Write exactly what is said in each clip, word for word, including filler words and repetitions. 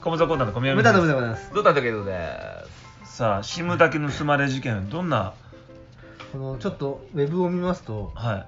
小室コーナーの小宮梅田の梅田でございます。 どうだったけどです。 さあ SIM だけ盗まれ事件、どんなこのちょっとウェブを見ますと、 はい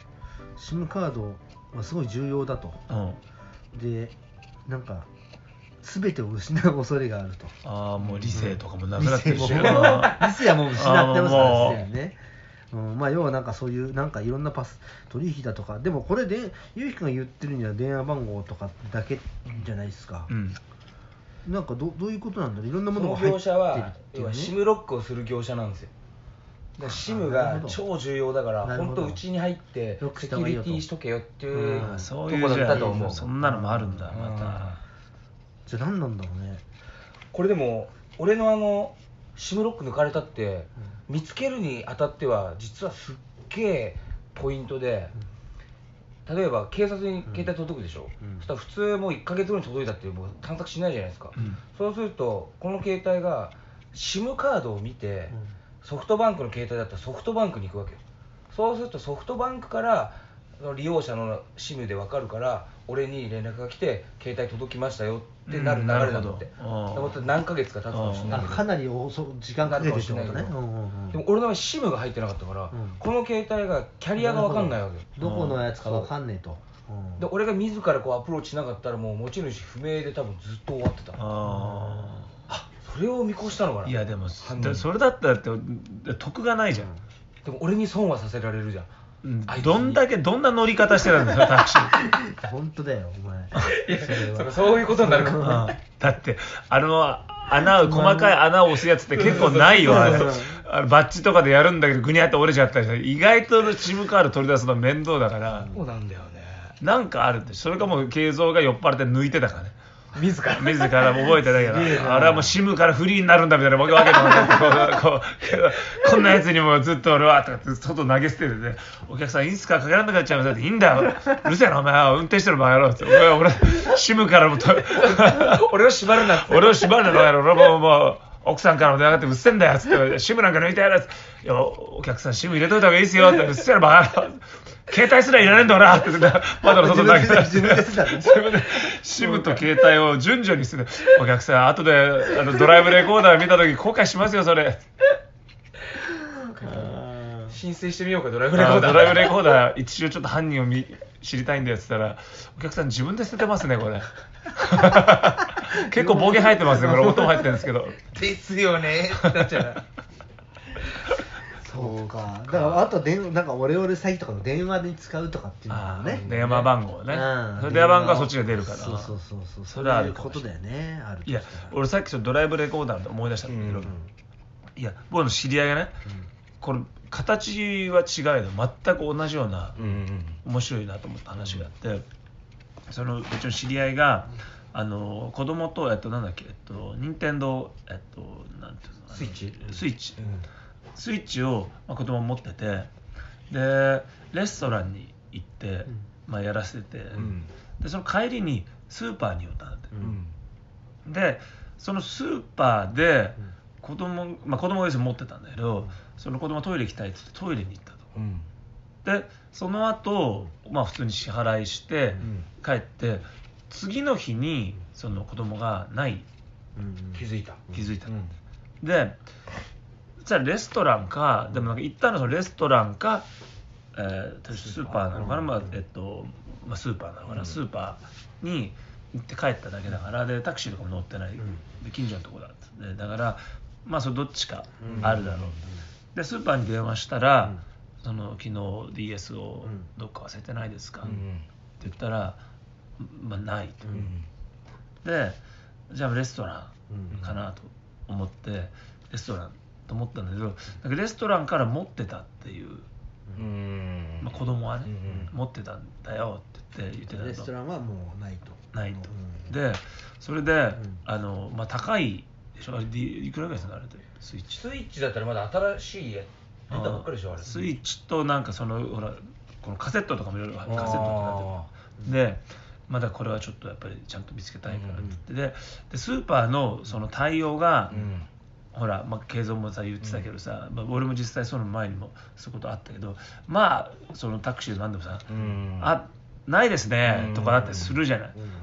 SIM カードはすごい重要だと、 うん、 でなんか全てを失う恐れがあると。 ああもう理性とかもなくなってるし、 理性も理性はもう失ってますからね。うん、まあ要はなんかそういうなんかいろんなパス取引だとか、でもこれでゆうひくんが言ってるには電話番号とかだけじゃないですか、うん、なんか ど, どういうことなんだろう。いろんなものが入ってるっていう、ね、 その業者は要は SIM ロックをする業者なんですよ。で SIM が超重要だから本当うちに入ってセキュリティしとけよっていう、うん、 そういうとこだったと思う。そんなのもあるんだ、また。 じゃあ何なんだろうね。 これでも俺のあの SIM ロック抜かれたって、うん、見つけるにあたっては実はすっげえポイントで、うん、例えば警察に携帯届くでしょ、うん、そしたら普通もういっかげつごに届いたってもう探索しないじゃないですか、うん、そうするとこの携帯が SIM カードを見て、うん、ソフトバンクの携帯だったらソフトバンクに行くわけよ。そうするとソフトバンクから利用者の SIM で分かるから、俺に連絡が来て携帯届きましたよってなる流れだと思って、うん、何ヶ月か経つかもしれないけど、 かなり時間かけてるってことね。 でも俺の場合 SIM が入ってなかったから、うん、この携帯がキャリアが分かんないわけよ。 どこのやつか分かんねえと。 で俺が自らこうアプローチしなかったらもう持ち主不明で多分ずっと終わってた。ああそれを見越したのかな。 いやでもそれだったらって得がないじゃん、うん、 でも俺に損はさせられるじゃん。 どんだけどんな乗り方してたんだよタクシー。 本当だよお前。 いやそれそういうことになるかも、 うん、だってあの穴を細かい穴を押すやつって結構ないよ。あれあのバッジとかでやるんだけどグニャって折れちゃったり、意外と SIM カード取り出すの面倒だから。 そうなんだよね。 なんかあるんで、それかもう慶三が酔っ払って抜いてたからね。 自ら自らも覚えてないけど、あれはもう SIM からフリーになるんだみたいなわけわけと思ってこうこうこんなやつにもずっと俺はとかって外投げ捨ててて、お客さんいいっすかかけらんなくなっちゃいますって。いいんだようるせえなお前は運転してる場合やろうって。俺俺 SIM からもと俺を縛るなって俺を縛るなやろ。俺ももう奥さんからも電話がかってうっせんだよっつって SIM なんか抜いてやるっつって、いやお客さん SIM 入れといた方がいいっすよって。うっせえなバカ野郎携帯すらいらないんだからって窓の外投げて自分で SIM と携帯を順序にする。お客さん後であのドライブレコーダー見た時後悔しますよそれ。 申請してみようかドライブレコーダー。 ドライブレコーダー一応ちょっと犯人を見知りたいんだよっつったら、お客さん自分で捨ててますねこれ。結構暴言入ってますねこれ。音も入ってるんですけど。 ですよねってなっちゃう。 そうか。だからあと電なんかオレオレ詐欺とかの電話に使うとかっていうのもね。 電話番号ね。それ電話番号はそっちが出るから。 そうそうそうそう。 それはあることだよね。ある。 いや俺さっきちょっとドライブレコーダーで思い出したんだけど、いや僕の知り合いがね、これ形は違いで全く同じような面白いなと思った話があって、そのうちの知り合いがあの子供とえっとなんだっけえっと任天堂えっとなんていうのスイッチスイッチ。スイッチを、まあ、子供持ってて、でレストランに行って、うんまあ、やらせて、うん、でその帰りにスーパーに寄ったんだって、うん、でそのスーパーで子供、まあ、子供が持ってたんだけど、うん、その子供トイレ行きたいって言ってトイレに行ったと、うん、でその後、まあ普通に支払いして、うん、帰って次の日にその子供がない、 うん、気づいた気づいた、うん、でじゃあレストランか、でもなんか行ったのはそのレストランか、えー、スーパーなのかな、まあえっとまあ、スーパーなのかな、うん、スーパーに行って帰っただけだから、でタクシーとかも乗ってない、うん、で近所のとこだってだからまあそれどっちかあるだろう、うん、でスーパーに電話したら、うん、その昨日 ディーエス をどっか忘れてないですか、うん、って言ったら、まあ、ないと、うん、でじゃあレストランかなと思ってレストランと思ったんだけど、なんかレストランから持ってたっていう、うん、まあ、子供はね、うん、持ってたんだよって言って言ってたと。 レストランはもうないとないと、うん、でそれで、うん、あのまあ高いでしょ、あれいくらぐらいですかあれでスイッチスイッチだったらまだ新しい出たばっかりでしょあれ。 スイッチとなんかそのほらこのカセットとかもいろいろカセットってなってるで、まだこれはちょっとやっぱりちゃんと見つけたいからって言って、うん、で, でスーパーのその対応が、うん、ほら、まあ、慶三もさ言ってたけどさ、うんまあ、俺も実際その前にもそういうことあったけど、まあそのタクシーで何でもさ、うん、あないですね、うん、とかだってするじゃない、うん、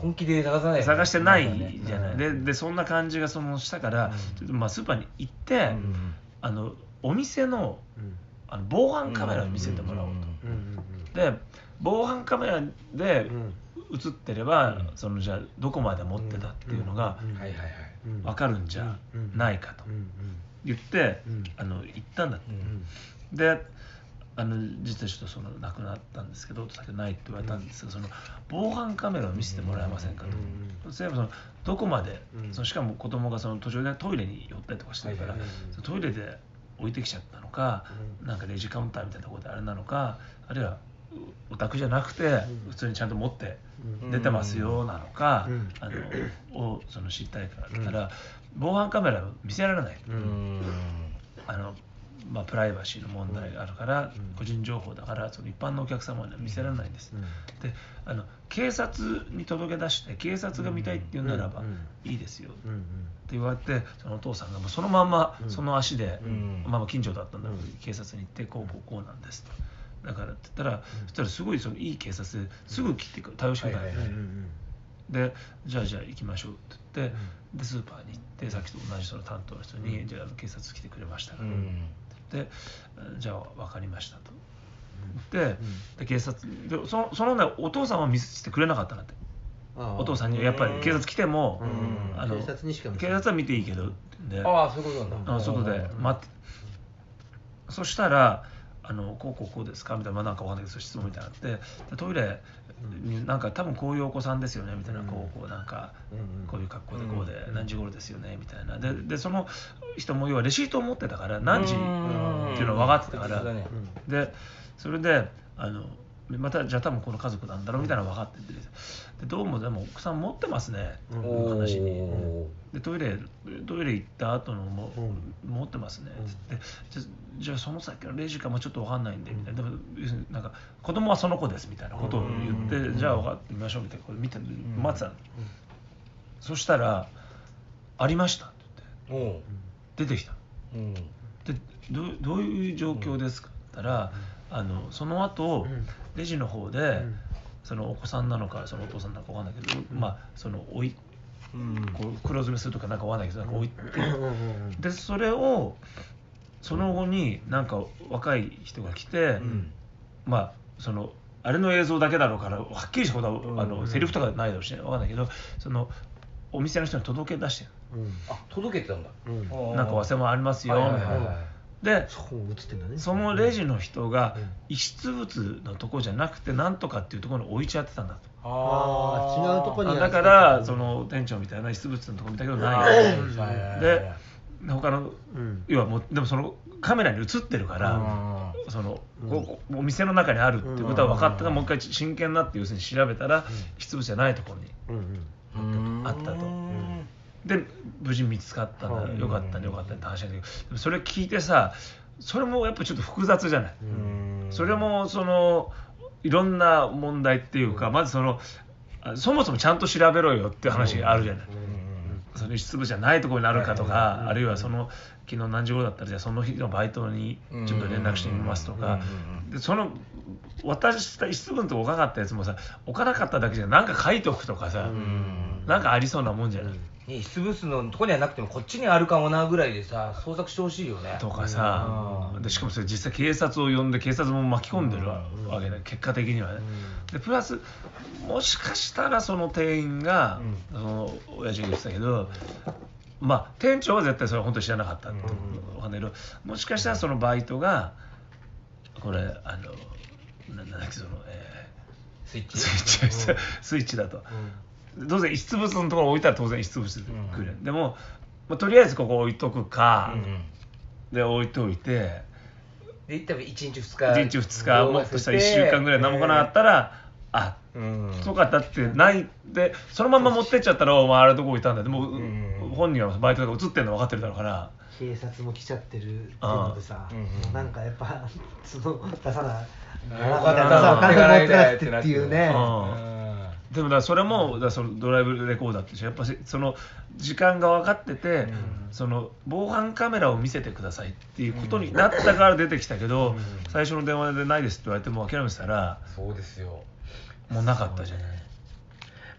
本気で探さないよね、 探してないじゃない、 うんででそんな感じがそのしたから、ちょっとまあスーパーに行って、 うんあのお店のうんあの防犯カメラを見せてもらおうと、 うんうんで防犯カメラでうん映ってれば、 うんそのじゃあどこまで持ってたっていうのがうんはいはいはいうん分かるんじゃないかとうんうん言って、 うんあの行ったんだって、 うんであの実はちょっとその亡くなったんですけど先ないって言われたんですが、その防犯カメラを見せてもらえませんかと、 うんそういえばそのどこまで、 うんそのしかも子供がその途中でトイレに寄ったりとかしてるから、 はいはいはいそのトイレで置いてきちゃったのか、 うんなんかレジカウンターみたいなところであれなのか、あるいはお宅じゃなくて普通にちゃんと持ってうん出てますよなのか、 うんあのをその知りたいからだったら、防犯カメラを見せられない、 ううんんあのまあ、プライバシーの問題があるから、 うん個人情報だからその一般のお客様には見せられないんです、 うんであの警察に届け出して警察が見たいって言うならば、 うんいいですよってうん言われて、そのお父さんがもうそのまんまうんその足で、 うんまあまあ近所だったんだけど、 うん警察に行ってこうこうこうなんですと。だからって言ったら、そしたらすごいそのいい警察ですぐ来てく対応してくれたんはいで、 はいはいでじゃあじゃあ行きましょうって言って、でスーパーに行ってさっきと同じその担当の人に、じゃあ警察来てくれましたから、 うんでじゃあ分かりましたと言って、で警察でそのそのねお父さんは見せてくれなかったなって、 ああお父さんにはやっぱり警察来ても、 うんあの警察にしか見せ警ない察は見ていいけどでああそういうことなんだあの外で待って、そしたらあのこうこうこうですかみたいな、まあ、なんかわかんないけど質問みたいになってでトイレになんか多分こういうお子さんですよねみたいな、 うんこうこうなんかうんこういう格好でこうでうん何時頃ですよねみたいなででその人も要はレシートを持ってたから何時っていうのは分かってたから、 うんうんでそれであのまたじゃあ多分この家族なんだろうみたいなの分かってて、でどうもでも奥さん持ってますね、 うんおー話にでトイレトイレ行った後のも、 うん持ってますねつってじゃじゃあその先のレジかもちょっと分かんないんでみたいな、でも要するになんか子供はその子ですみたいなことを言って、 うんじゃあ分かってみましょうみたいなこれ見て待ってたの、 うんそしたらありましたって言っておう出てきたうんでどうどういう状況ですかって言ったら、あのその後、 うんレジの方で、 んそのお子さんなのかそのお父さんなのか分かんないけど、まあその置いうんこう黒詰めするとかなんか分かんないけどなんか置いて、 うんうんうんでそれをその後になんか若い人が来て、 んまあそのあれの映像だけだろうからはっきりしたことは、あのうんセリフとかないだろうしね分かんないけど、そのお店の人に届け出してうんあ届けてたんだうんなんか忘れ物ありますよ、 はいはいはいみたいなはいでそこ映ってんだねそのレジの人がうん遺失物のとこじゃなくてなんとかっていうところに置いちゃってたんだと。 あー違うとこにあだからその店長みたいな遺失物のとこ見たけどないうんで他のうん要はもうでもそのカメラに映ってるからそのこうお店の中にあるっていうことは分かったからもう一回真剣になって要するに調べたら遺失物じゃないところにうんうんあったとうんで無事見つかったんだうんよかったねよかったねって話なんだけどでもそれ聞いてさそれもやっぱちょっと複雑じゃないうんそれもそのいろんな問題っていうかまずそのあそもそもちゃんと調べろよっていう話があるじゃないその遺失物じゃないところにあるかとかあるいはその昨日何時頃だったらじゃあその日のバイトにちょっと連絡してみますとかでその渡した遺失物と置かなかったやつもさ置かなかっただけじゃなんか書いておくとかさなんかありそうなもんじゃない遺失物のとこにはなくてもこっちにあるかもなぐらいでさ捜索してほしいよねとかさうんでしかもそれ実際警察を呼んで警察も巻き込んでるわけで結果的にはねでプラスもしかしたらその店員がその親父が言ってたけどまあ店長は絶対それは本当に知らなかったってわかんないけどもしかしたらそのバイトがこれあのななんだっけそのえスイッチースイッチスイッチだと当然遺失物のところ置いたら当然遺失物で来るでもまあとりあえずここ置いとくかで置いといてで行ったらいちにちふつかいちにちふつかもっとしたらいっしゅうかんぐらい何も来なかったらあうんとかだってないでそのまんま持ってっちゃったらお前あれどこ置いたんだでもん本人はバイトが映ってるの分かってるだろうから警察も来ちゃってるっていうのでさうんうんなんかやっぱその出さなうんなかなかさお金持ってなくてっていうねうんでもだからそれもだからそのドライブレコーダーってやっぱりその時間が分かってて、その防犯カメラを見せてくださいっていうことになったから出てきたけど、最初の電話でないですって言われても諦めてたらそうですよもうなかったじゃない。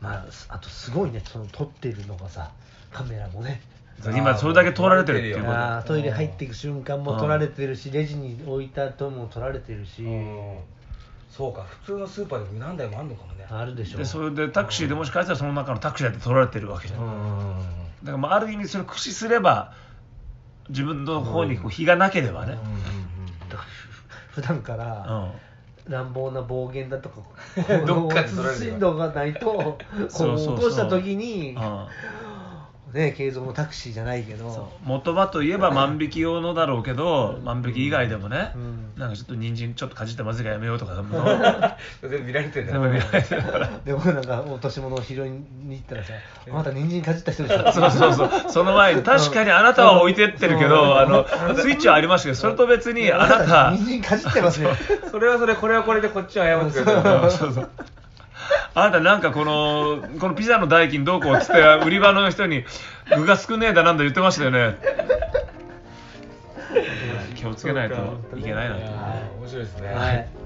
まああとすごいねその撮ってるのがさカメラもね今それだけ撮られてるっていうこと。 あートイレ入っていく瞬間も撮られてるしレジに置いた後も撮られてるし、 うんそうか普通のスーパーでも何台もあるのかもね。 あるでしょ。 でそれでタクシーでもしかしたらその中のタクシーだって撮られてるわけじゃん、 うんだからまあある意味それを駆使すれば自分の方にこう非がなければね、 だからふ普段かうんら乱暴な暴言だとかどっかで取られるよ慎度がないとこうそうそうそう起こした時にうんね継続のタクシーじゃないけどそう元場といえば万引き用のだろうけど、万引き以外でもね、 うんなんかちょっと人参ちょっとかじってまずいからやめようとかでも全部見られてるんだ全部見られてるからでもなんか落とし物を拾いに行ったらさあなた人参かじった人でしょそうそうそうその前に確かにあなたは置いてってるけど、あのスイッチはありましたけどそれと別にあなた人参かじってますねそれはそれこれはこれでこっちは謝ってくれたそうそうそうあなたなんかこのこのピザの代金どうこうっつって売り場の人に具が少ねえだなんだ言ってましたよね気をつけないといけないなと。 面白いですね。 はい